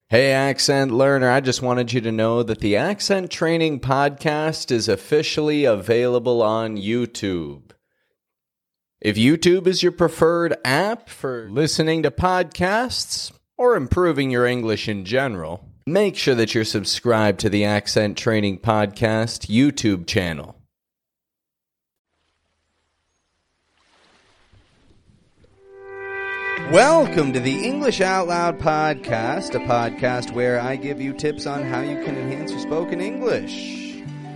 Hey, accent learner, I just wanted you to know that the Accent Training Podcast is officially available on YouTube. If YouTube is your preferred app for listening to podcasts or improving your English in general, make sure that you're subscribed to the Accent Training Podcast YouTube channel. Welcome to the English Out Loud Podcast, a podcast where I give you tips on how you can enhance your spoken English.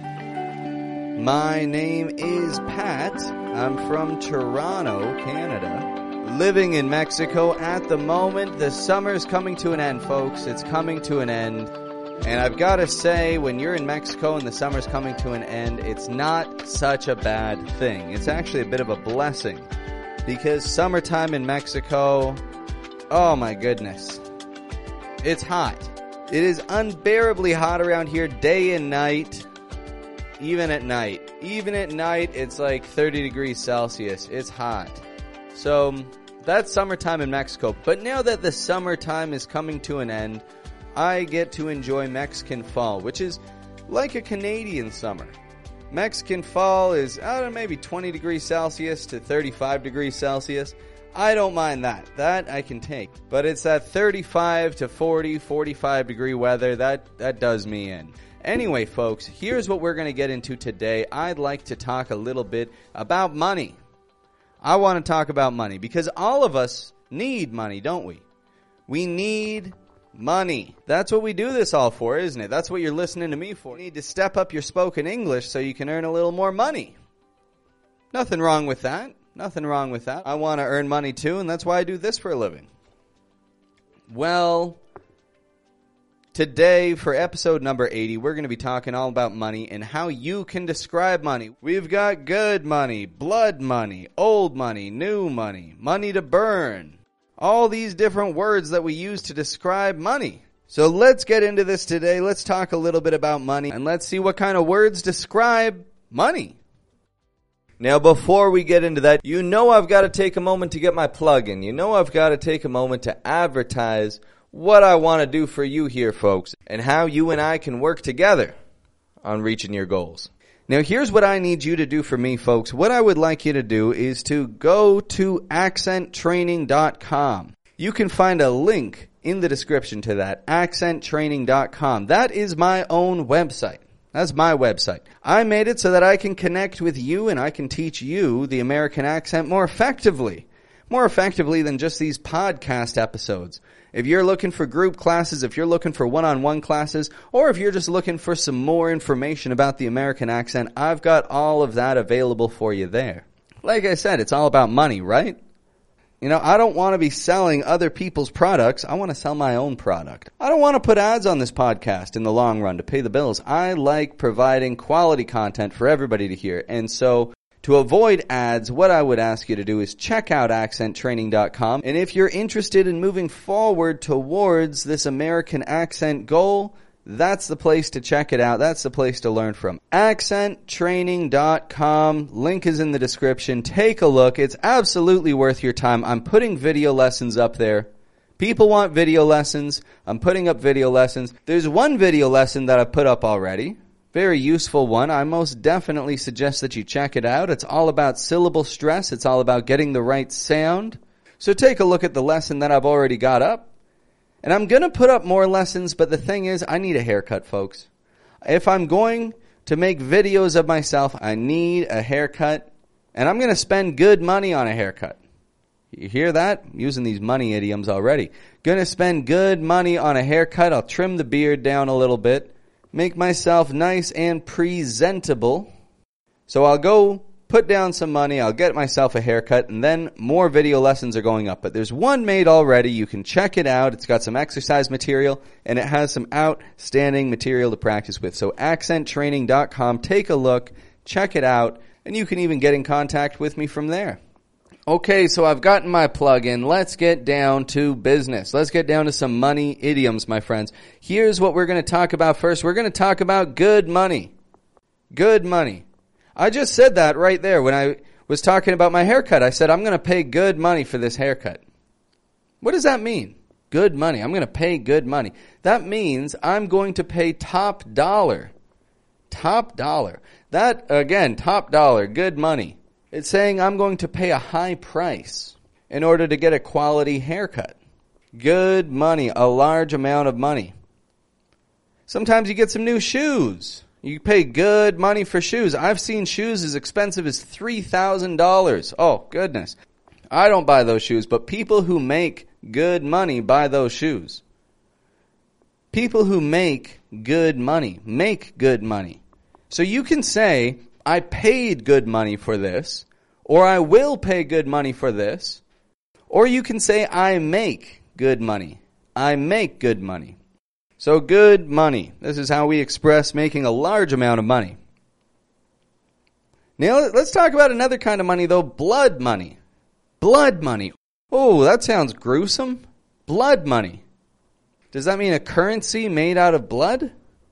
My name is Pat. I'm from Toronto, Canada. Living in Mexico at the moment. The summer's coming to an end, folks. It's coming to an end. And I've got to say, when you're in Mexico and the summer's coming to an end, it's not such a bad thing. It's actually a bit of a blessing. Because summertime in Mexico, oh my goodness, it's hot. It is unbearably hot around here day and night, even at night. Even at night, it's like 30 degrees Celsius. It's hot. So that's summertime in Mexico. But now that the summertime is coming to an end, I get to enjoy Mexican fall, which is like a Canadian summer. Mexican fall is, I don't know, maybe 20 degrees Celsius to 35 degrees Celsius. I don't mind that. That I can take. But it's that 35 to 40, 45 degree weather, that does me in. Anyway, folks, here's what we're going to get into today. I'd like to talk a little bit about money. I want to talk about money because all of us need money, don't we? We need money. That's what we do this all for, isn't it? That's what you're listening to me for. You need to step up your spoken English so you can earn a little more money. Nothing wrong with that. Nothing wrong with that. I want to earn money too, and that's why I do this for a living. Well, today for episode number 80, we're going to be talking all about money and how you can describe money. We've got good money, blood money, old money, new money, money to burn. All these different words that we use to describe money. So let's get into this today. Let's talk a little bit about money and let's see what kind of words describe money. Now, before we get into that, you know I've got to take a moment to get my plug in. You know I've got to take a moment to advertise what I want to do for you here, folks, and how you and I can work together on reaching your goals. Now, here's what I need you to do for me, folks. What I would like you to do is to go to accenttraining.com. You can find a link in the description to that, accenttraining.com. That is my own website. That's my website. I made it so that I can connect with you and I can teach you the American accent more effectively than just these podcast episodes. If you're looking for group classes, if you're looking for one-on-one classes, or if you're just looking for some more information about the American accent, I've got all of that available for you there. Like I said, it's all about money, right? You know, I don't want to be selling other people's products. I want to sell my own product. I don't want to put ads on this podcast in the long run to pay the bills. I like providing quality content for everybody to hear. And so to avoid ads, what I would ask you to do is check out accenttraining.com. And if you're interested in moving forward towards this American accent goal, that's the place to check it out. That's the place to learn from. accenttraining.com. Link is in the description. Take a look. It's absolutely worth your time. I'm putting video lessons up there. People want video lessons. I'm putting up video lessons. There's one video lesson that I've put up already. Very useful one. I most definitely suggest that you check it out. It's all about syllable stress. It's all about getting the right sound. So take a look at the lesson that I've already got up. And I'm going to put up more lessons, but the thing is, I need a haircut, folks. If I'm going to make videos of myself, I need a haircut. And I'm going to spend good money on a haircut. You hear that? I'm using these money idioms already. Going to spend good money on a haircut. I'll trim the beard down a little bit. Make myself nice and presentable. So I'll go put down some money, I'll get myself a haircut, and then more video lessons are going up. But there's one made already. You can check it out. It's got some exercise material, and it has some outstanding material to practice with. So accenttraining.com. Take a look, check it out, and you can even get in contact with me from there. Okay, so I've gotten my plug in. Let's get down to business. Let's get down to some money idioms, my friends. Here's what we're going to talk about first. We're going to talk about good money. Good money. I just said that right there when I was talking about my haircut. I said, I'm going to pay good money for this haircut. What does that mean? Good money. I'm going to pay good money. That means I'm going to pay top dollar. Top dollar. That, again, top dollar, good money. It's saying I'm going to pay a high price in order to get a quality haircut. Good money, a large amount of money. Sometimes you get some new shoes. You pay good money for shoes. I've seen shoes as expensive as $3,000. Oh, goodness. I don't buy those shoes, but people who make good money buy those shoes. People who make good money make good money. So you can say, I paid good money for this, or I will pay good money for this, or you can say, I make good money. I make good money. So good money. This is how we express making a large amount of money. Now let's talk about another kind of money though, blood money. Blood money. Oh, that sounds gruesome. Blood money. Does that mean a currency made out of blood?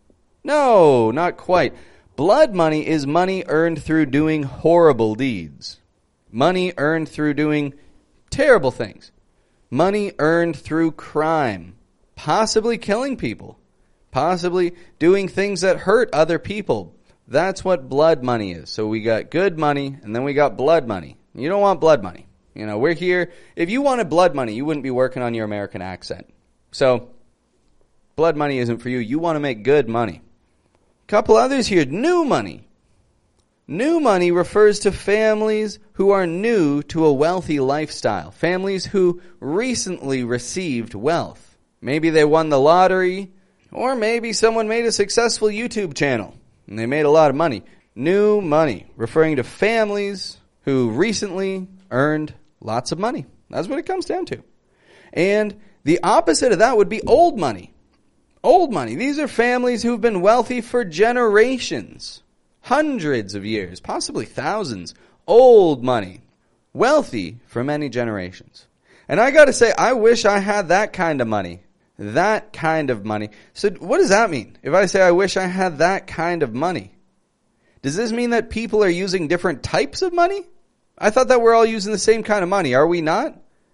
No, not quite. Blood money is money earned through doing horrible deeds. Money earned through doing terrible things. Money earned through crime. Possibly killing people. Possibly doing things that hurt other people. That's what blood money is. So we got good money, and then we got blood money. You don't want blood money. You know, we're here. If you wanted blood money, you wouldn't be working on your American accent. So, blood money isn't for you. You want to make good money. Couple others here. New money. New money refers to families who are new to a wealthy lifestyle. Families who recently received wealth. Maybe they won the lottery, or maybe someone made a successful YouTube channel and they made a lot of money. New money, referring to families who recently earned lots of money. That's what it comes down to. And the opposite of that would be old money. Old money. These are families who've been wealthy for generations, hundreds of years, possibly thousands. Old money. Wealthy for many generations. And I got to say, I wish I had that kind of money. That kind of money. So what does that mean? If I say I wish I had that kind of money, does this mean that people are using different types of money? I thought that we're all using the same kind of money. Are we not?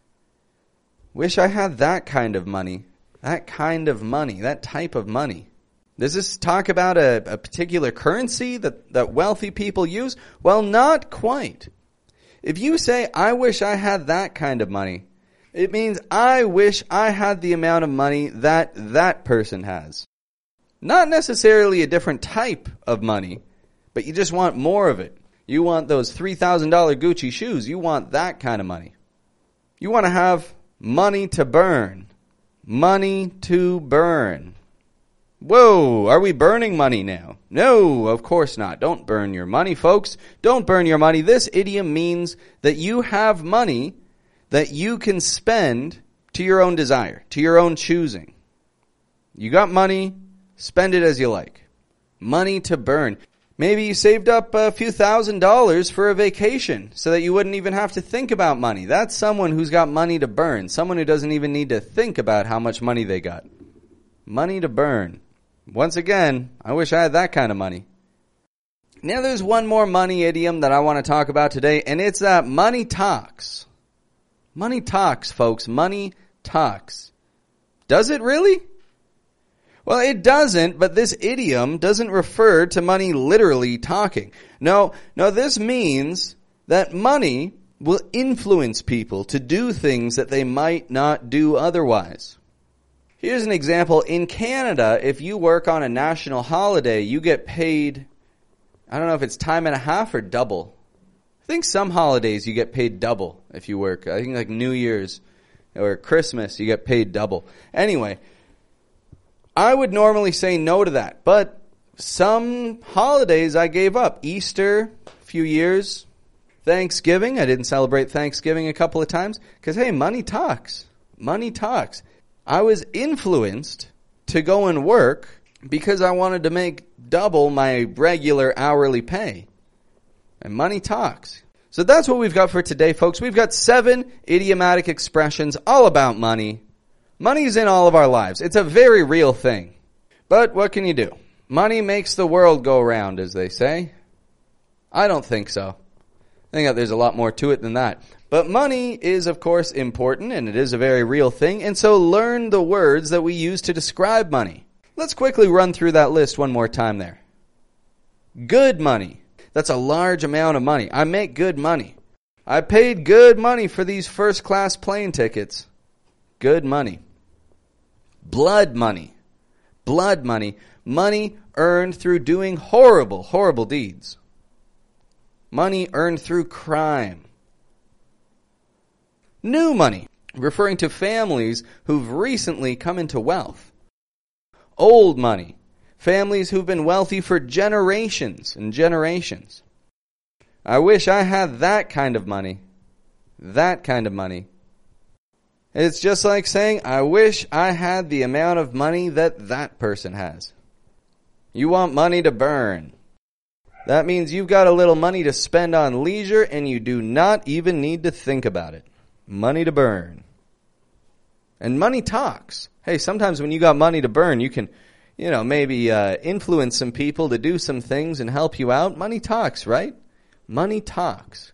Wish I had that kind of money. That kind of money. That type of money. Does this talk about a particular currency that wealthy people use? Well, not quite. If you say, I wish I had that kind of money, it means I wish I had the amount of money that person has. Not necessarily a different type of money, but you just want more of it. You want those $3,000 Gucci shoes. You want that kind of money. You want to have money to burn. Money to burn. Whoa, are we burning money now? No, of course not. Don't burn your money, folks. Don't burn your money. This idiom means that you have money that you can spend to your own desire, to your own choosing. You got money, spend it as you like. Money to burn. Maybe you saved up a few $1,000s for a vacation so that you wouldn't even have to think about money. That's someone who's got money to burn. Someone who doesn't even need to think about how much money they got. Money to burn. Once again, I wish I had that kind of money. Now there's one more money idiom that I want to talk about today, and it's that money talks. Money talks, folks. Money talks. Does it really? Well, it doesn't, but this idiom doesn't refer to money literally talking. No, this means that money will influence people to do things that they might not do otherwise. Here's an example. In Canada, if you work on a national holiday, you get paid, I don't know if it's time and a half or double. I think some holidays you get paid double if you work. I think like New Year's or Christmas, you get paid double. Anyway, I would normally say no to that, but some holidays I gave up. Easter, a few years. Thanksgiving, I didn't celebrate Thanksgiving a couple of times because, hey, money talks. Money talks. I was influenced to go and work because I wanted to make double my regular hourly pay. And money talks. So that's what we've got for today, folks. We've got 7 idiomatic expressions all about money. Money's in all of our lives. It's a very real thing. But what can you do? Money makes the world go round, as they say. I don't think so. I think that there's a lot more to it than that. But money is, of course, important, and it is a very real thing, and so learn the words that we use to describe money. Let's quickly run through that list one more time there. Good money. That's a large amount of money. I make good money. I paid good money for these first-class plane tickets. Good money. Blood money. Blood money. Money earned through doing horrible, horrible deeds. Money earned through crime. New money, referring to families who've recently come into wealth. Old money, families who've been wealthy for generations and generations. I wish I had that kind of money. That kind of money. It's just like saying, I wish I had the amount of money that that person has. You want money to burn. That means you've got a little money to spend on leisure and you do not even need to think about it. Money to burn. And money talks. Hey, sometimes when you got money to burn, you can, maybe influence some people to do some things and help you out. Money talks, right? Money talks.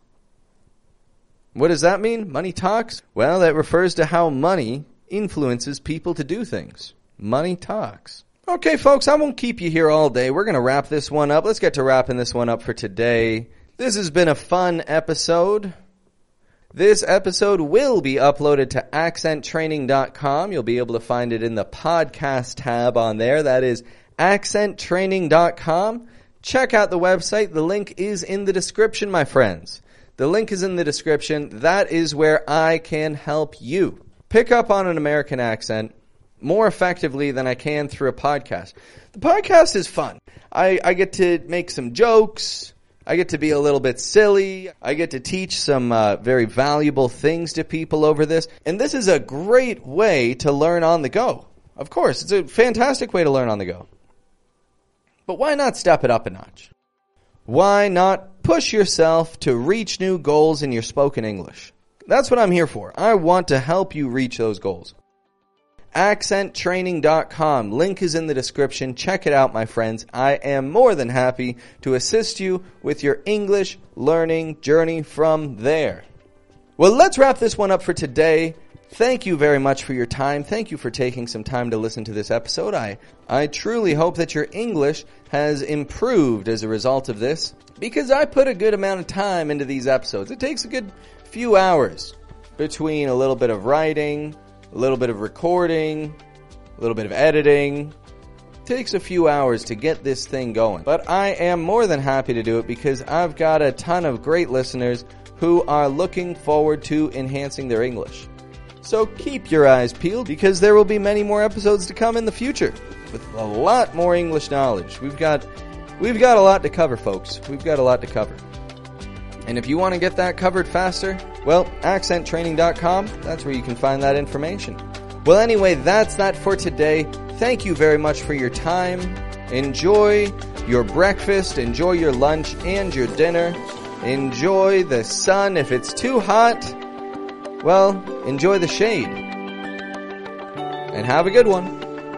What does that mean? Money talks? Well, that refers to how money influences people to do things. Money talks. Okay, folks, I won't keep you here all day. We're going to wrap this one up. Let's get to wrapping this one up for today. This has been a fun episode. This episode will be uploaded to accenttraining.com. You'll be able to find it in the podcast tab on there. That is accenttraining.com. Check out the website. The link is in the description, my friends. The link is in the description. That is where I can help you pick up on an American accent more effectively than I can through a podcast. The podcast is fun. I get to make some jokes. I get to be a little bit silly. I get to teach some very valuable things to people over this. And this is a great way to learn on the go. Of course, it's a fantastic way to learn on the go. But why not step it up a notch? Why not push yourself to reach new goals in your spoken English? That's what I'm here for. I want to help you reach those goals. accenttraining.com. Link is in the description. Check it out, my friends. I am more than happy to assist you with your English learning journey from there. Well, let's wrap this one up for today. Thank you very much for your time. Thank you for taking some time to listen to this episode. I truly hope that your English has improved as a result of this, because I put a good amount of time into these episodes. It takes a good few hours between a little bit of writing, a little bit of recording, a little bit of editing. It takes a few hours to get this thing going. But I am more than happy to do it because I've got a ton of great listeners who are looking forward to enhancing their English. So keep your eyes peeled because there will be many more episodes to come in the future with a lot more English knowledge. We've got a lot to cover, folks. We've got a lot to cover. And if you want to get that covered faster, well, accenttraining.com, that's where you can find that information. Well, anyway, that's that for today. Thank you very much for your time. Enjoy your breakfast, enjoy your lunch and your dinner. Enjoy the sun. If it's too hot, well, enjoy the shade. And have a good one.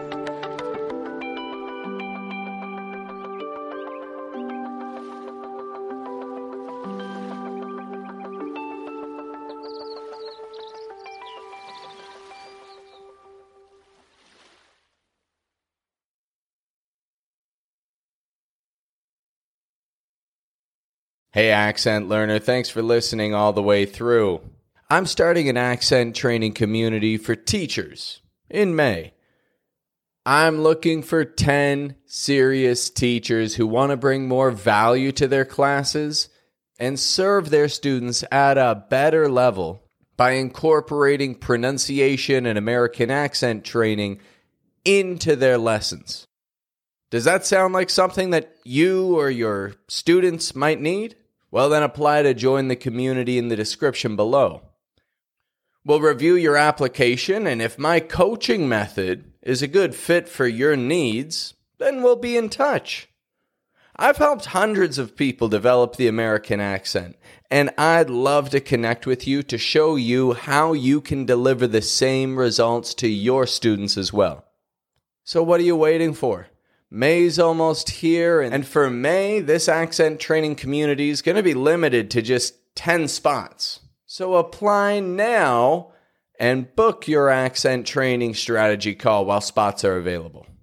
Hey, accent learner, thanks for listening all the way through. I'm starting an accent training community for teachers in May. I'm looking for 10 serious teachers who want to bring more value to their classes and serve their students at a better level by incorporating pronunciation and American accent training into their lessons. Does that sound like something that you or your students might need? Well, then apply to join the community in the description below. We'll review your application, and if my coaching method is a good fit for your needs, then we'll be in touch. I've helped hundreds of people develop the American accent, and I'd love to connect with you to show you how you can deliver the same results to your students as well. So what are you waiting for? May's almost here, and for May, this accent training community is going to be limited to just 10 spots. So apply now and book your accent training strategy call while spots are available.